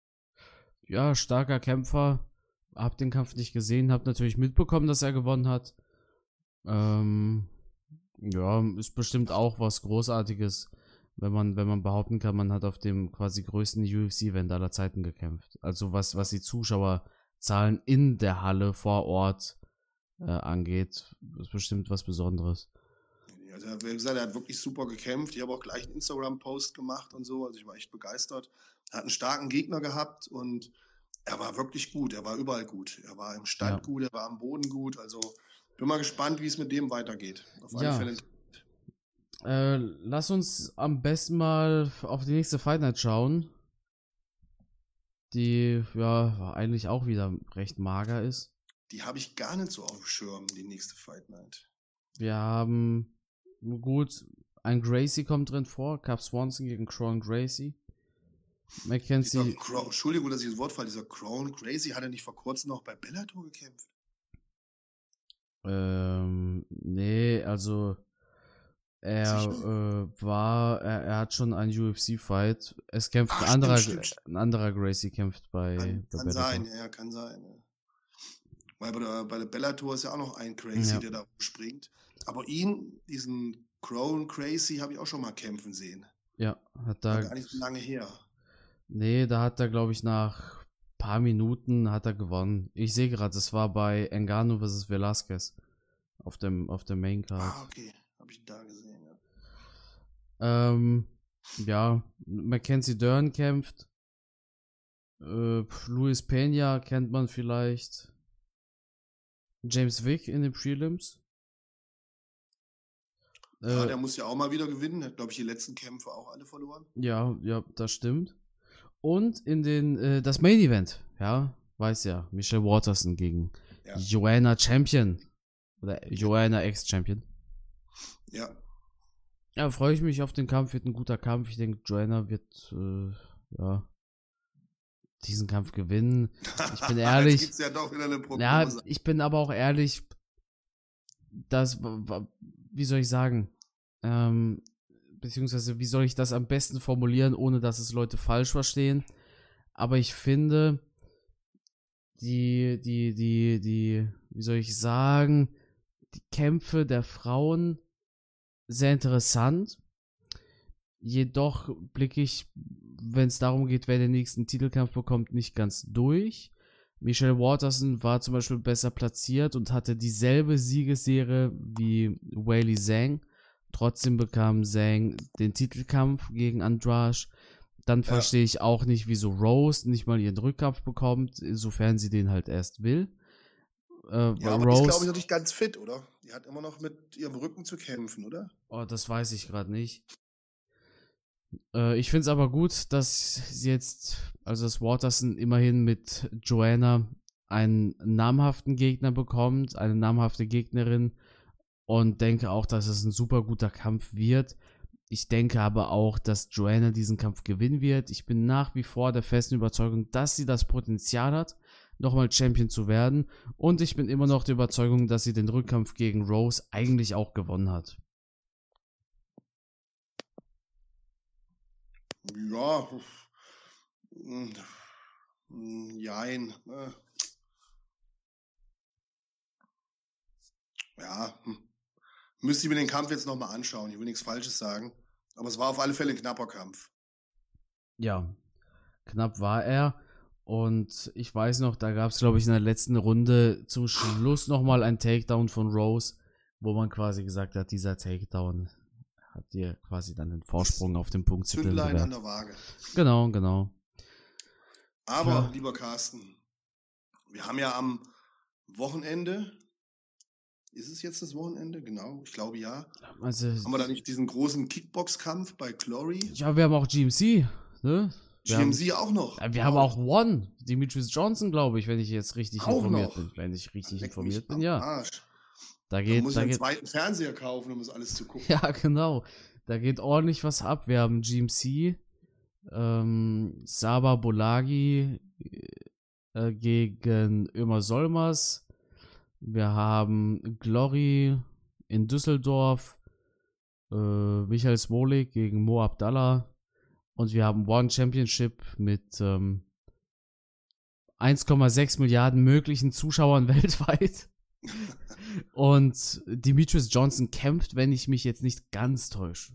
Ja, starker Kämpfer. Hab den Kampf nicht gesehen, hab natürlich mitbekommen, dass er gewonnen hat. Ähm, ja, ist bestimmt auch was Großartiges, wenn man, wenn man behaupten kann, man hat auf dem quasi größten U F C-Event aller Zeiten gekämpft. Also was, was die Zuschauerzahlen in der Halle vor Ort äh, angeht, ist bestimmt was Besonderes. Also, wie gesagt, er hat wirklich super gekämpft. Ich habe auch gleich einen Instagram-Post gemacht und so. Also ich war echt begeistert. Er hat einen starken Gegner gehabt und er war wirklich gut. Er war überall gut. Er war im Stand Ja. gut, er war am Boden gut. Also bin mal gespannt, wie es mit dem weitergeht. Auf alle Ja. Fälle. Äh, lass uns am besten mal auf die nächste Fight Night schauen. Die, ja, eigentlich auch wieder recht mager ist. Die habe ich gar nicht so auf dem Schirm, die nächste Fight Night. Wir haben, gut, ein Gracie kommt drin vor, Cub Swanson gegen Kron Gracie. Dieser Mackenzie, Crown, Entschuldigung, dass ich das Wort falle. Dieser Crown Crazy hat er nicht vor kurzem noch bei Bellator gekämpft? ähm, nee, also, er äh, war, er, er hat schon einen U F C-Fight. Es kämpft Ach, ein anderer, stimmt, stimmt, ein anderer Gracie kämpft bei, Kann, bei kann Bellator. sein, ja, kann sein. Ja. Weil bei der, bei der Bellator ist ja auch noch ein Crazy, Ja. der da springt. Aber ihn, diesen Crown Crazy, habe ich auch schon mal kämpfen sehen. Ja, hat War da. gar nicht so lange her. Nee, da hat er, glaube ich, nach paar Minuten hat er gewonnen. Ich sehe gerade, das war bei Ngannou versus Velasquez auf dem, auf der Main Card. Ah, okay. Habe ich da gesehen, ja. Ähm, ja, Mackenzie Dern kämpft. Äh, Luis Peña kennt man vielleicht. James Vick in den Prelims. Ja, Äh, der muss ja auch mal wieder gewinnen. Hat, glaube ich, die letzten Kämpfe auch alle verloren. ja, ja, das stimmt. Und in den, äh, das Main Event, ja, weiß ja, Michelle Waterson gegen Ja. Joanna Champion. Oder Joanna Ex-Champion. Ja. Ja, freue ich mich auf den Kampf, wird ein guter Kampf. Ich denke, Joanna wird, äh, ja, diesen Kampf gewinnen. Ich bin ehrlich. Jetzt gibt's ja doch wieder eine Prognose. Ja, ich bin aber auch ehrlich, dass, wie soll ich sagen, ähm, beziehungsweise wie soll ich das am besten formulieren, ohne dass es Leute falsch verstehen. Aber ich finde, die, die, die, die, wie soll ich sagen, die Kämpfe der Frauen sehr interessant. Jedoch blicke ich, wenn es darum geht, wer den nächsten Titelkampf bekommt, nicht ganz durch. Michelle Waterson war zum Beispiel besser platziert und hatte dieselbe Siegesserie wie Weili Zhang. Trotzdem bekam Zhang den Titelkampf gegen Andrade. Dann Ja. verstehe ich auch nicht, wieso Rose nicht mal ihren Rückkampf bekommt, sofern sie den halt erst will. Äh, Ja, aber die ist, glaube ich, noch nicht ganz fit, oder? Die hat immer noch mit ihrem Rücken zu kämpfen, oder? Oh, das weiß ich gerade nicht. Äh, ich finde es aber gut, dass sie jetzt, also dass Waterson immerhin mit Joanna einen namhaften Gegner bekommt, eine namhafte Gegnerin, und denke auch, dass es ein super guter Kampf wird. Ich denke aber auch, dass Joanna diesen Kampf gewinnen wird. Ich bin nach wie vor der festen Überzeugung, dass sie das Potenzial hat, nochmal Champion zu werden. Und ich bin immer noch der Überzeugung, dass sie den Rückkampf gegen Rose eigentlich auch gewonnen hat. Ja. hm, hm, Jein. ne. Ja. hm. Müsste ich mir den Kampf jetzt nochmal anschauen. Ich will nichts Falsches sagen. Aber es war auf alle Fälle ein knapper Kampf. Ja, knapp war er. Und ich weiß noch, da gab es, glaube ich, in der letzten Runde zum Schluss nochmal ein Takedown von Rose, wo man quasi gesagt hat, dieser Takedown hat dir quasi dann den Vorsprung auf den Punktzettel Zündlein an gewährt. der Waage. Genau, genau. Aber, Ja. lieber Carsten, wir haben ja am Wochenende, ist es jetzt das Wochenende? Genau, ich glaube ja. Also, Haben wir da nicht diesen großen Kickbox-Kampf bei Glory? ja, wir haben auch G M C, ne? Wir G M C auch noch. haben, wir haben auch One, Demetrius Johnson, glaube ich, wenn ich jetzt richtig Auch informiert noch. bin. Wenn ich richtig Leck informiert mich bin, am ja. Arsch. Da Da geht, muss ich da einen geht, zweiten Fernseher kaufen, um das alles zu gucken. ja, genau. Da geht ordentlich was ab. Wir haben G M C, ähm, Saba Bolagi äh, gegen Ömer Solmaz. Wir haben Glory in Düsseldorf, äh, Michael Smolik gegen Mo Abdallah. Und wir haben One Championship mit ähm, eins Komma sechs Milliarden möglichen Zuschauern weltweit. Und Demetrius Johnson kämpft, wenn ich mich jetzt nicht ganz täusche.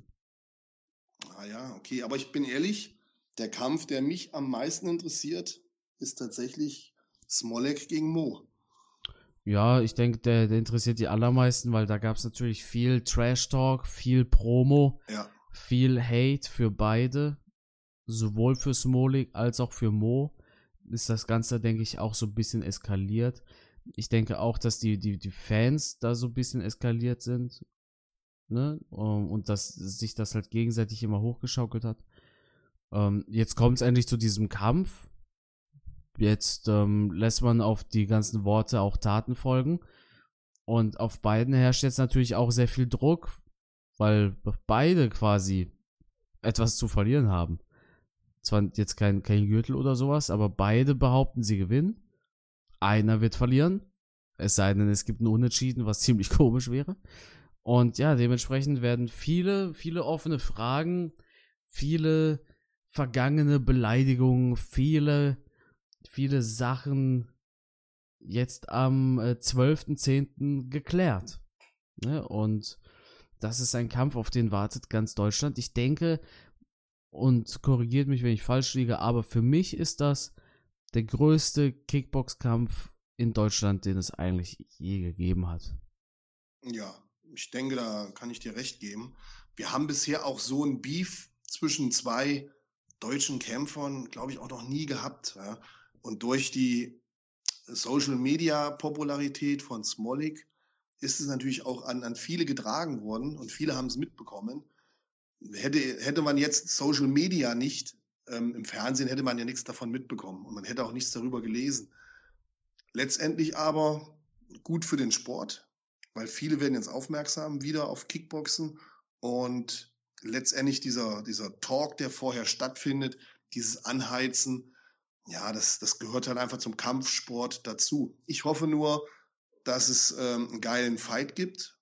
Ah ja, okay, aber ich bin ehrlich, der Kampf, der mich am meisten interessiert, ist tatsächlich Smolik gegen Mo. Ja, ich denke, der, der interessiert die allermeisten, weil da gab es natürlich viel Trash-Talk, viel Promo, Ja, viel Hate für beide. Sowohl für Smolik als auch für Mo ist das Ganze, denke ich, auch so ein bisschen eskaliert. Ich denke auch, dass die, die, die Fans da so ein bisschen eskaliert sind. Ne? Um, und dass sich das halt gegenseitig immer hochgeschaukelt hat. Ähm, jetzt kommt es endlich zu diesem Kampf. Jetzt ähm, lässt man auf die ganzen Worte auch Taten folgen. Und auf beiden herrscht jetzt natürlich auch sehr viel Druck, weil beide quasi etwas zu verlieren haben. Zwar jetzt kein, kein Gürtel oder sowas, aber beide behaupten, sie gewinnen. Einer wird verlieren. Es sei denn, es gibt einen Unentschieden, was ziemlich komisch wäre. Und ja, dementsprechend werden viele, viele offene Fragen, viele vergangene Beleidigungen, viele, viele Sachen jetzt am äh, zwölften zehnten geklärt. Ne? Und das ist ein Kampf, auf den wartet ganz Deutschland. Ich denke, und korrigiert mich, wenn ich falsch liege, aber für mich ist das der größte Kickbox-Kampf in Deutschland, den es eigentlich je gegeben hat. Ja, ich denke, da kann ich dir recht geben. Wir haben bisher auch so ein Beef zwischen zwei deutschen Kämpfern, glaube ich, auch noch nie gehabt. Ja. Und durch die Social-Media-Popularität von Smolik ist es natürlich auch an, an viele getragen worden und viele haben es mitbekommen. Hätte, hätte man jetzt Social Media nicht, ähm, im Fernsehen hätte man ja nichts davon mitbekommen und man hätte auch nichts darüber gelesen. Letztendlich aber gut für den Sport, weil viele werden jetzt aufmerksam wieder auf Kickboxen und letztendlich dieser, dieser Talk, der vorher stattfindet, dieses Anheizen, ja, das, das gehört halt einfach zum Kampfsport dazu. Ich hoffe nur, dass es ähm, einen geilen Fight gibt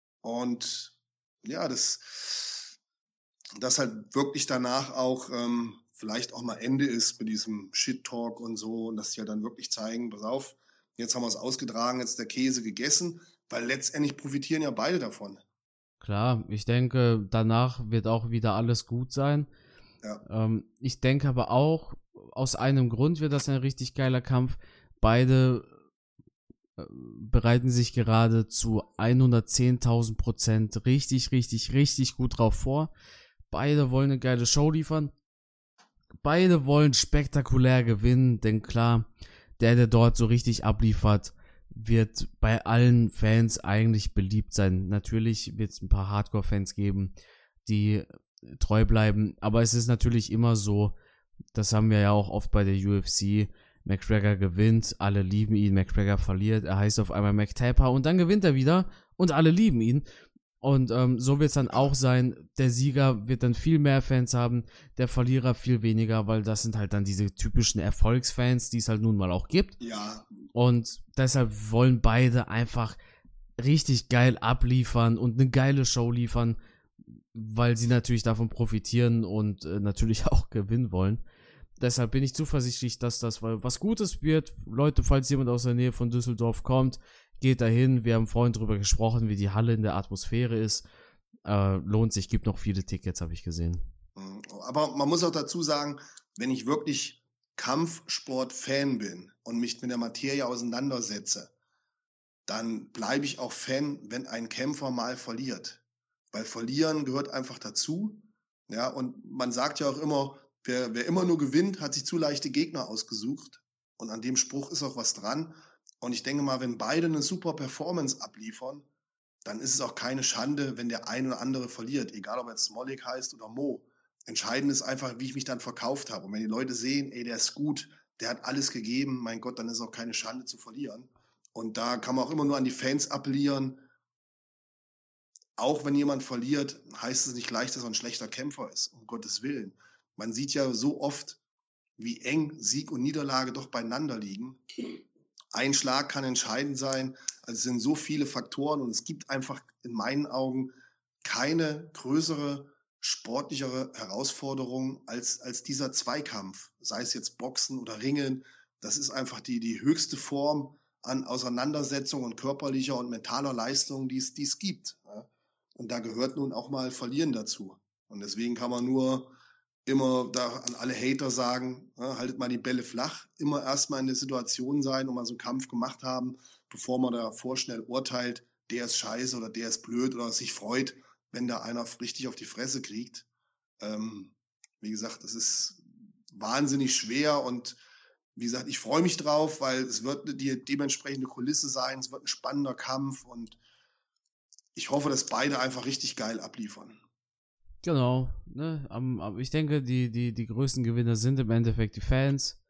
und ja, das, dass halt wirklich danach auch ähm, vielleicht auch mal Ende ist mit diesem Shit-Talk und so und dass die ja dann wirklich zeigen, pass auf, jetzt haben wir es ausgetragen, jetzt der Käse gegessen, weil letztendlich profitieren ja beide davon. Klar, ich denke, danach wird auch wieder alles gut sein. Ja. Ähm, ich denke aber auch, aus einem Grund wird das ein richtig geiler Kampf. Beide äh, bereiten sich gerade zu hundertzehntausend Prozent richtig, richtig, richtig gut drauf vor. Beide wollen eine geile Show liefern. Beide wollen spektakulär gewinnen, denn klar, der, der dort so richtig abliefert, wird bei allen Fans eigentlich beliebt sein. Natürlich wird es ein paar Hardcore-Fans geben, die treu bleiben, aber es ist natürlich immer so, das haben wir ja auch oft bei der U F C, McGregor gewinnt, alle lieben ihn, McGregor verliert, er heißt auf einmal McTaper und dann gewinnt er wieder und alle lieben ihn. Und ähm, so wird es dann auch sein, der Sieger wird dann viel mehr Fans haben, der Verlierer viel weniger, weil das sind halt dann diese typischen Erfolgsfans, die es halt nun mal auch gibt. Ja. Und deshalb wollen beide einfach richtig geil abliefern und eine geile Show liefern, weil sie natürlich davon profitieren und äh, natürlich auch gewinnen wollen. Deshalb bin ich zuversichtlich, dass das was Gutes wird. Leute, falls jemand aus der Nähe von Düsseldorf kommt, geht dahin. Wir haben vorhin drüber gesprochen, wie die Halle in der Atmosphäre ist. Äh, lohnt sich, gibt noch viele Tickets, habe ich gesehen. Aber man muss auch dazu sagen, wenn ich wirklich Kampfsport-Fan bin und mich mit der Materie auseinandersetze, dann bleibe ich auch Fan, wenn ein Kämpfer mal verliert. Weil verlieren gehört einfach dazu. Ja, und man sagt ja auch immer, wer, wer immer nur gewinnt, hat sich zu leichte Gegner ausgesucht. Und an dem Spruch ist auch was dran. Und ich denke mal, wenn beide eine super Performance abliefern, dann ist es auch keine Schande, wenn der eine oder andere verliert. Egal, ob jetzt Smolik heißt oder Mo. Entscheidend ist einfach, wie ich mich dann verkauft habe. Und wenn die Leute sehen, ey, der ist gut, der hat alles gegeben, mein Gott, dann ist auch keine Schande zu verlieren. Und da kann man auch immer nur an die Fans appellieren. Auch wenn jemand verliert, heißt es nicht gleich, dass er ein schlechter Kämpfer ist, um Gottes Willen. Man sieht ja so oft, wie eng Sieg und Niederlage doch beieinander liegen. Ein Schlag kann entscheidend sein. Also es sind so viele Faktoren und es gibt einfach in meinen Augen keine größere, sportlichere Herausforderung als, als dieser Zweikampf. Sei es jetzt Boxen oder Ringen. Das ist einfach die, die höchste Form an Auseinandersetzung und körperlicher und mentaler Leistung, die es, die es gibt. Und da gehört nun auch mal Verlieren dazu. Und deswegen kann man nur immer da an alle Hater sagen, ja, haltet mal die Bälle flach, immer erstmal in der Situation sein und mal so einen Kampf gemacht haben, bevor man da vorschnell urteilt, der ist scheiße oder der ist blöd oder sich freut, wenn da einer richtig auf die Fresse kriegt. Ähm, wie gesagt, das ist wahnsinnig schwer und wie gesagt, ich freue mich drauf, weil es wird die dementsprechende Kulisse sein, es wird ein spannender Kampf und ich hoffe, dass beide einfach richtig geil abliefern. Genau, ne, um, ich denke, die, die, die größten Gewinner sind im Endeffekt die Fans.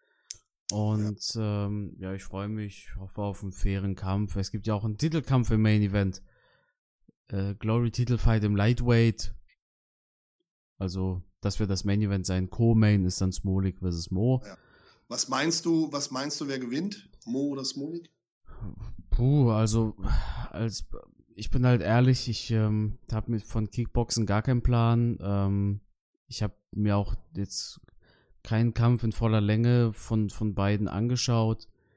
Und ja, ähm, ja ich freue mich, hoffe auf einen fairen Kampf. Es gibt ja auch einen Titelkampf im Main Event. Äh, Glory-Titelfight im Lightweight. Also, das wird das Main Event sein. Co-Main ist dann Smolik versus Mo. Ja. Was meinst du, was meinst du, wer gewinnt? Mo oder Smolik? Puh, also, als ich bin halt ehrlich, ich ähm, habe mit von Kickboxen gar keinen Plan. Ähm, ich habe mir auch jetzt keinen Kampf in voller Länge von, von beiden angeschaut.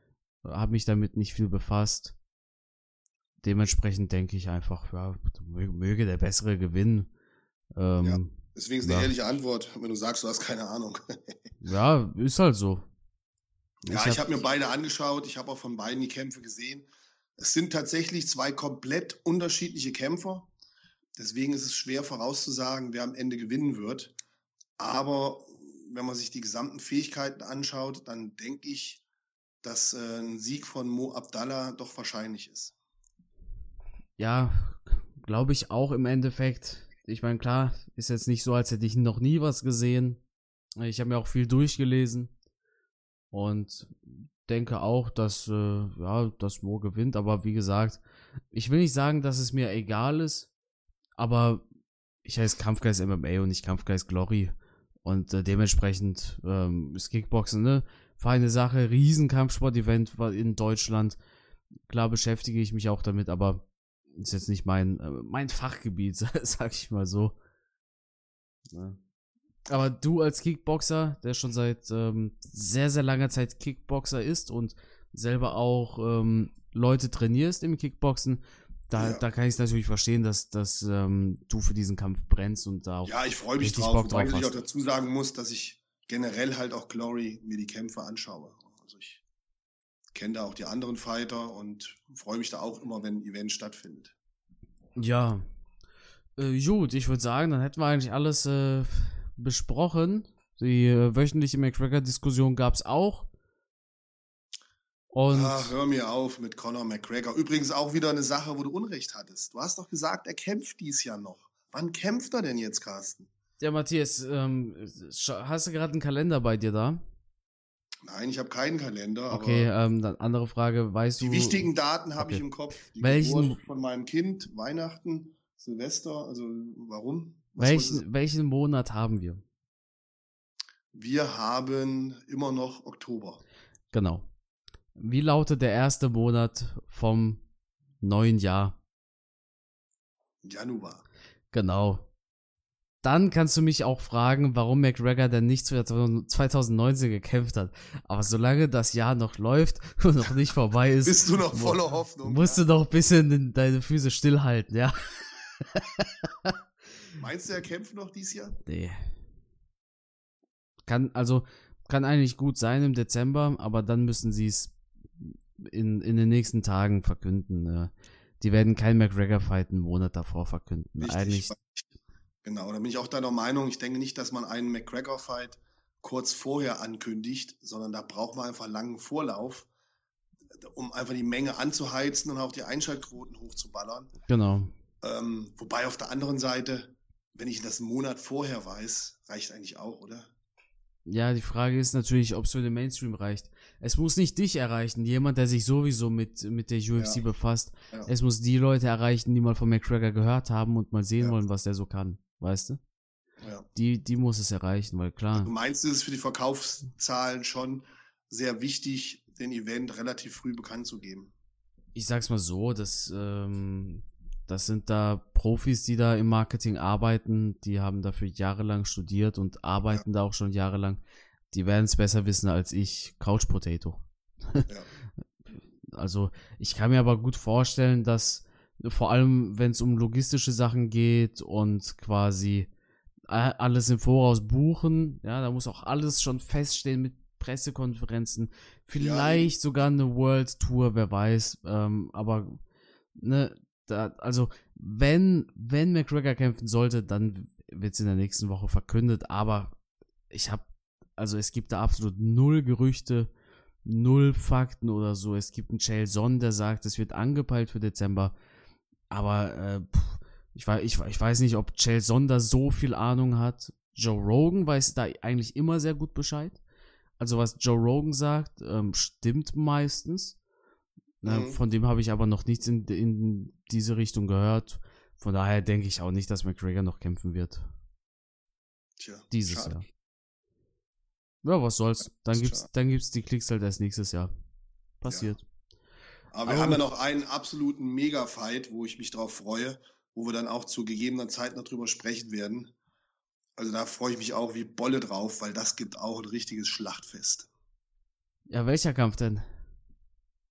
habe mich damit nicht viel befasst. Dementsprechend denke ich einfach, ja, möge der Bessere gewinnen. Ähm, ja, deswegen ist eine ja. ehrliche Antwort, wenn du sagst, du hast keine Ahnung. Ja, ist halt so. Ja, ich habe hab mir beide angeschaut, ich habe auch von beiden die Kämpfe gesehen. Es sind tatsächlich zwei komplett unterschiedliche Kämpfer. Deswegen ist es schwer vorauszusagen, wer am Ende gewinnen wird. Aber wenn man sich die gesamten Fähigkeiten anschaut, dann denke ich, dass äh, ein Sieg von Mo Abdallah doch wahrscheinlich ist. Ja, glaube ich auch im Endeffekt. Ich meine, klar, ist jetzt nicht so, als hätte ich noch nie was gesehen. Ich habe mir auch viel durchgelesen und denke auch, dass, äh, ja, dass Mo gewinnt. Aber wie gesagt, ich will nicht sagen, dass es mir egal ist, aber ich heiße Kampfgeist M M A und nicht Kampfgeist Glory. Und äh, dementsprechend ähm, ist Kickboxen, ne? Feine Sache, riesen Kampfsport-Event in Deutschland. Klar beschäftige ich mich auch damit, aber ist jetzt nicht mein, äh, mein Fachgebiet, sag ich mal so. Ja. Aber du als Kickboxer, der schon seit ähm, sehr, sehr langer Zeit Kickboxer ist und selber auch ähm, Leute trainierst im Kickboxen, da, Ja. da kann ich es natürlich verstehen, dass, dass ähm, du für diesen Kampf brennst und da auch Ja, ich freue mich richtig drauf, Bock wobei drauf ich auch hast. dazu sagen muss, dass ich generell halt auch Glory mir die Kämpfe anschaue. Also ich kenne da auch die anderen Fighter und freue mich da auch immer, wenn ein Event stattfindet. Ja, äh, gut, ich würde sagen, dann hätten wir eigentlich alles äh, besprochen. Die äh, wöchentliche McGregor-Diskussion gab es auch. Und Ah, hör mir auf mit Conor McGregor. Übrigens auch wieder eine Sache, wo du Unrecht hattest. Du hast doch gesagt, er kämpft dies Jahr noch. Wann kämpft er denn jetzt, Carsten? ja, Matthias, ähm, hast du gerade einen Kalender bei dir da? Nein, ich habe keinen Kalender. Okay, aber ähm, dann andere Frage, weißt die du... wichtigen Daten habe okay. ich im Kopf. Die welchen, Geburt von meinem Kind, Weihnachten, Silvester. Also warum? Was welchen, welchen Monat haben wir? Wir haben immer noch Oktober. Genau. Wie lautet der erste Monat vom neuen Jahr? Januar. Genau. Dann kannst du mich auch fragen, warum McGregor denn nicht zwanzig neunzehn gekämpft hat. Aber solange das Jahr noch läuft und noch nicht vorbei ist, bist du noch voller Hoffnung. musst ja? du doch ein bisschen deine Füße stillhalten, ja? Meinst du, er kämpft noch dieses Jahr? Nee. Kann, also, kann eigentlich gut sein im Dezember, aber dann müssen sie es in, in den nächsten Tagen verkünden. Ne? Die werden kein McGregor-Fight einen Monat davor verkünden. Richtig. Eigentlich. Genau, da bin ich auch deiner Meinung. Ich denke nicht, dass man einen McGregor-Fight kurz vorher ankündigt, sondern da braucht man einfach langen Vorlauf, um einfach die Menge anzuheizen und auch die Einschaltquoten hochzuballern. Genau. Ähm, wobei auf der anderen Seite, wenn ich das einen Monat vorher weiß, reicht eigentlich auch, oder? Ja, die Frage ist natürlich, ob es für den Mainstream reicht. Es muss nicht dich erreichen, jemand, der sich sowieso mit, mit der U F C Ja. befasst. Ja. Es muss die Leute erreichen, die mal von McGregor gehört haben und mal sehen Ja. wollen, was der so kann. Weißt du? Ja. Die, die muss es erreichen, weil klar. Du meinst, es ist für die Verkaufszahlen schon sehr wichtig, den Event relativ früh bekannt zu geben? Ich sag's mal so, das, ähm, das sind da Profis, die da im Marketing arbeiten, die haben dafür jahrelang studiert und arbeiten ja. da auch schon jahrelang. Die werden es besser wissen als ich, Couch Potato. Ja. Also ich kann mir aber gut vorstellen, dass vor allem, wenn es um logistische Sachen geht und quasi alles im Voraus buchen, ja, da muss auch alles schon feststehen mit Pressekonferenzen, vielleicht ja. sogar eine World Tour, wer weiß, ähm, aber ne, da, also wenn, wenn McGregor kämpfen sollte, dann wird es in der nächsten Woche verkündet, aber ich habe, also es gibt da absolut null Gerüchte, null Fakten oder so. Es gibt einen Chael Sonnen, der sagt, es wird angepeilt für Dezember, aber äh, pff, ich, weiß, ich, ich weiß nicht, ob Chael Sonnen da so viel Ahnung hat. Joe Rogan weiß da eigentlich immer sehr gut Bescheid. Also was Joe Rogan sagt, ähm, stimmt meistens. Na, mhm. Von dem habe ich aber noch nichts in, in diese Richtung gehört. Von daher denke ich auch nicht, dass McGregor noch kämpfen wird. Tja, dieses schade. Jahr. Ja, was soll's. Dann gibt's, schade. dann gibt's die Klicks halt erst nächstes Jahr. Passiert. Ja. Aber wir aber haben ja noch einen absoluten Mega-Fight, wo ich mich drauf freue, wo wir dann auch zu gegebener Zeit noch drüber sprechen werden. Also da freue ich mich auch wie Bolle drauf, weil das gibt auch ein richtiges Schlachtfest. Ja, welcher Kampf denn?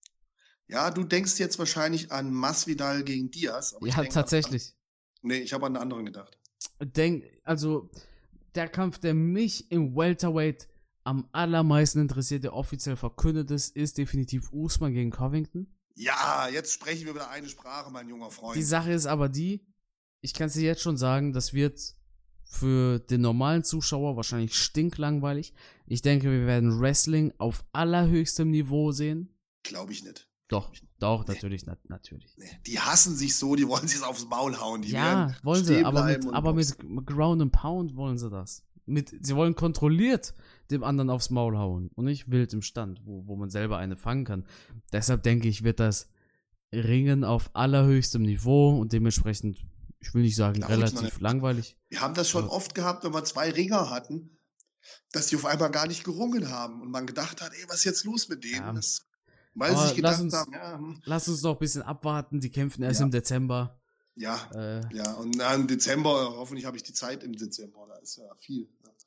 Ja, du denkst jetzt wahrscheinlich an Masvidal gegen Diaz. Aber ich Ja, denke tatsächlich. An, nee, ich habe an einen anderen gedacht. Denk, also, der Kampf, der mich im Welterweight am allermeisten interessiert, der offiziell verkündet ist, ist definitiv Usman gegen Covington. Ja, jetzt sprechen wir wieder eine Sprache, mein junger Freund. Die Sache ist aber die, ich kann es dir jetzt schon sagen, das wird für den normalen Zuschauer wahrscheinlich stinklangweilig. Ich denke, wir werden Wrestling auf allerhöchstem Niveau sehen. Glaube ich nicht. Doch, doch, nee. natürlich, na, natürlich. Nee. Die hassen sich so, die wollen sich aufs Maul hauen. Die ja, wollen sie, aber mit, aber mit Ground and Pound wollen sie das. Mit, sie wollen kontrolliert dem anderen aufs Maul hauen und nicht wild im Stand, wo, wo man selber eine fangen kann. Deshalb denke ich, wird das Ringen auf allerhöchstem Niveau und dementsprechend, ich will nicht sagen, Glaube relativ langweilig. Wir haben das schon aber oft gehabt, wenn wir zwei Ringer hatten, dass die auf einmal gar nicht gerungen haben und man gedacht hat, ey, was ist jetzt los mit denen? Ja. Das, weil sie sich gedacht lass uns, haben, ja, hm. lass uns noch ein bisschen abwarten, die kämpfen erst ja. im Dezember. Ja, äh, ja, und na, im Dezember, hoffentlich habe ich die Zeit im Dezember, da ist ja viel.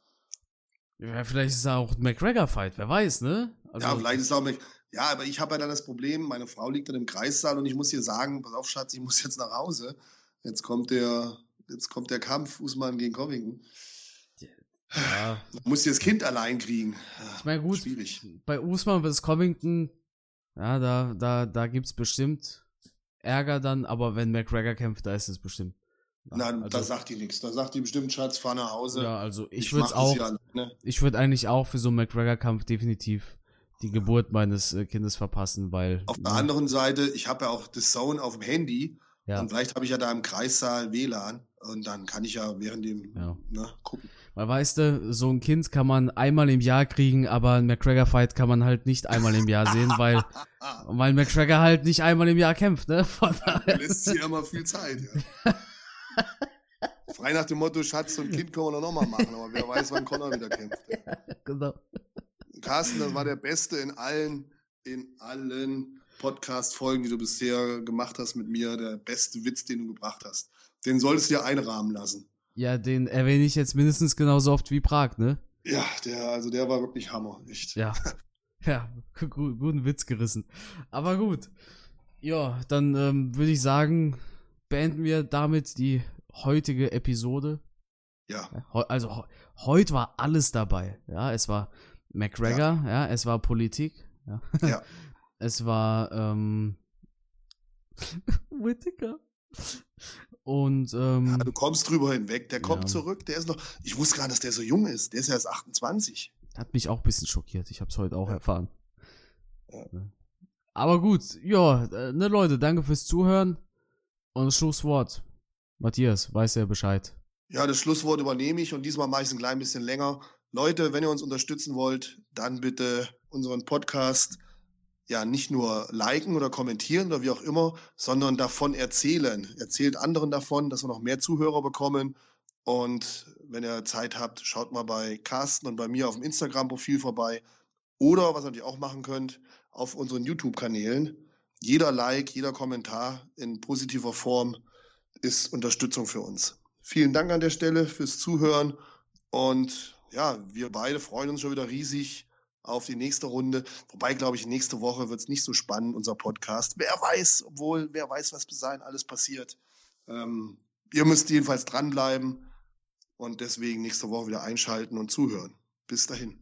Ja, vielleicht ist es auch ein McGregor-Fight, wer weiß, ne? Also, ja, vielleicht ist es auch Mc- Ja, aber ich habe ja dann das Problem, meine Frau liegt dann im Kreissaal und ich muss ihr sagen, pass auf, Schatz, ich muss jetzt nach Hause. Jetzt kommt der, jetzt kommt der Kampf Usman gegen Covington. Ja. Man muss das Kind allein kriegen. Ja, ich meine, gut, schwierig. Bei Usman versus Covington, ja, da, da, da gibt's bestimmt Ärger dann, aber wenn McGregor kämpft, da ist es bestimmt. Ja, Nein, also, da sagt die nichts. Da sagt die bestimmt, Schatz, fahr nach Hause. Ja, also ich, ich würde auch, alle, ne? ich würde eigentlich auch für so einen McGregor-Kampf definitiv die Geburt meines äh, Kindes verpassen, weil... Auf der ja. anderen Seite, ich habe ja auch The Zone auf dem Handy ja. und vielleicht habe ich ja da im Kreissaal W L A N und dann kann ich ja während dem ja. ne, gucken. Weil weißt du, so ein Kind kann man einmal im Jahr kriegen, aber ein McGregor-Fight kann man halt nicht einmal im Jahr sehen, weil, weil McGregor halt nicht einmal im Jahr kämpft, ne? Von daher. Lässt sich ja immer viel Zeit, ja. Frei nach dem Motto, Schatz, so ein Kind können wir doch nochmal machen, aber wer weiß, wann Conor wieder kämpft. Ja, genau. Carsten, das war der Beste in allen, in allen Podcast-Folgen, die du bisher gemacht hast mit mir, der beste Witz, den du gebracht hast. Den solltest du dir einrahmen lassen. Ja, den erwähne ich jetzt mindestens genauso oft wie Prag, ne? Ja, der, also der war wirklich Hammer, echt. Ja, ja, gu- guten Witz gerissen. Aber gut, ja, dann ähm, würde ich sagen, beenden wir damit die heutige Episode. Ja. Also he- heute war alles dabei. Ja, es war McGregor, ja, ja es war Politik. Ja. ja. Es war ähm, Whittaker. Und ähm, ja, du kommst drüber hinweg. Der kommt ja. zurück. Der ist noch. Ich wusste gar nicht, dass der so jung ist. Der ist ja erst achtundzwanzig. Hat mich auch ein bisschen schockiert. Ich habe es heute auch ja. erfahren. Ja. Aber gut, ja, ne Leute, danke fürs Zuhören. Und das Schlusswort. Matthias, weiß ja Bescheid. Ja, das Schlusswort übernehme ich und diesmal mache ich es ein klein bisschen länger. Leute, wenn ihr uns unterstützen wollt, dann bitte unseren Podcast ja nicht nur liken oder kommentieren oder wie auch immer, sondern davon erzählen. Erzählt anderen davon, dass wir noch mehr Zuhörer bekommen. Und wenn ihr Zeit habt, schaut mal bei Carsten und bei mir auf dem Instagram-Profil vorbei. Oder, was ihr natürlich auch machen könnt, auf unseren YouTube-Kanälen. Jeder Like, jeder Kommentar in positiver Form ist Unterstützung für uns. Vielen Dank an der Stelle fürs Zuhören. Und ja, wir beide freuen uns schon wieder riesig auf die nächste Runde. Wobei, glaube ich, nächste Woche wird es nicht so spannend, unser Podcast. Wer weiß, obwohl, wer weiß, was bis dahin alles passiert. Ähm, ihr müsst jedenfalls dranbleiben und deswegen nächste Woche wieder einschalten und zuhören. Bis dahin.